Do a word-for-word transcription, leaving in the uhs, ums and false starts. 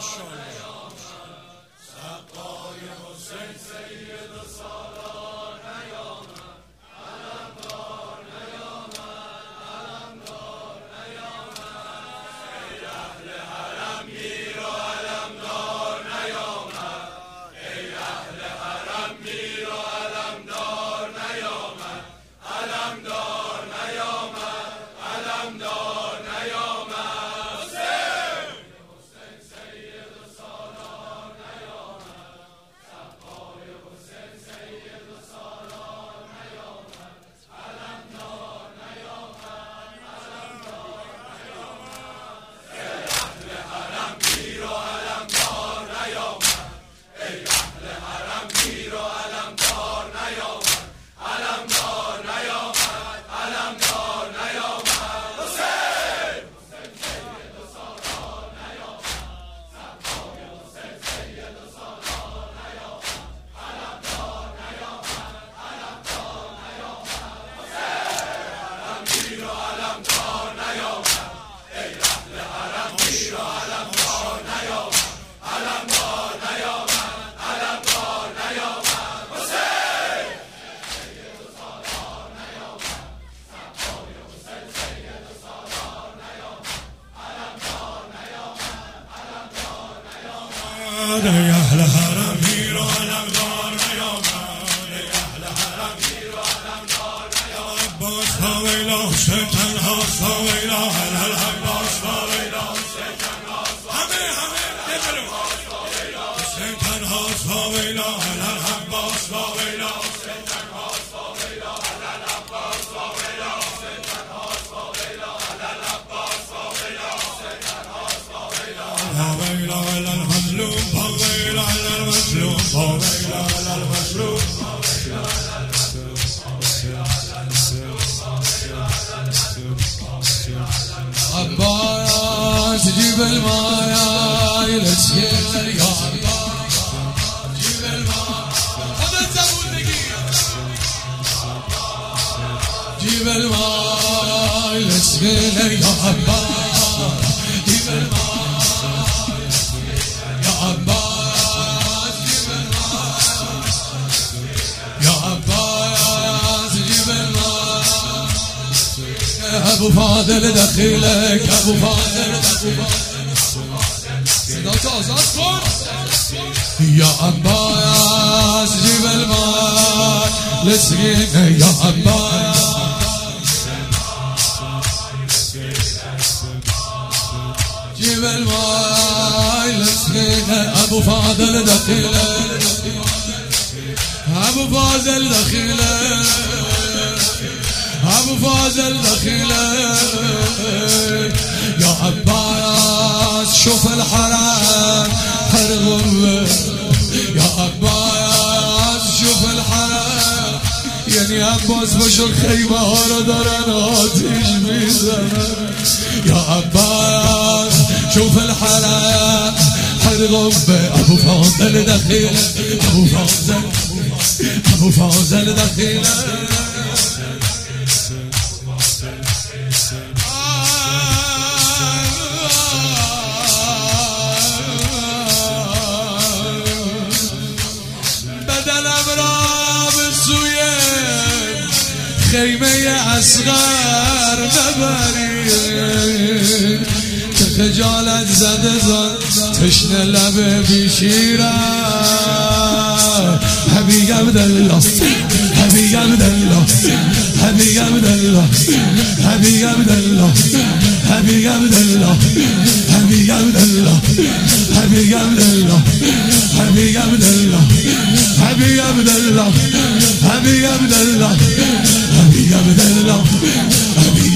ای اهل حرم میر و علمدار نیامد، ای اهل حرم میر و علمدار نیامد. عباس با ویلا حسین تنهاست با ویلا حلال عباس با ویلا حسین تنهاست همه همه ببرو حسین تنهاست با ویلا حلال عباس با ویلا حسین تنهاست با ویلا حلال عباس با ویلا حسین تنهاست با ویلا حلال عباس با ویلا حسین تنهاست با ویلا با ویلا حلال مظلوم با ویلا حلال مظلوم با ویلا حلال مظلوم عباس جيب الماء يلسكن يا عباس جيب الماء هذا الزبون جيب الماء يلسكن يا عباس جيب الماء يا عباس جيب الماء يا عباس جيب الماء ابو فاضل دخيلك ابو فاضل صداك آزاد کن يا عباس جيب الماء لسقينا يا عباس جيب الماء لسقينا ابو فاضل دخيلك ابو فاضل دخيلك ابو فاضل دخيلك يا عباس شوف الحرام حرغم يا عباس شوف الحرام يعني عباس بشر خيمه ها رو دارن آتیش میزنن يا عباس شوف الحرام حرغم ابو فاضل دخيلك ابو فاضل ابو فاضل دخيلك بدنم را به سوی خیمه اصغر ببرید که خجالت زده زن تشنه لب بیشیرم حبیب عبدالله حبیب عبدالله حبیب عبدالله حبیب عبدالله حبیب عبدالله حبیب عبدالله حبیب عبدالله حبیب عبدالله حبیب عبدالله حبیب عبدالله حبیب عبدالله حبیب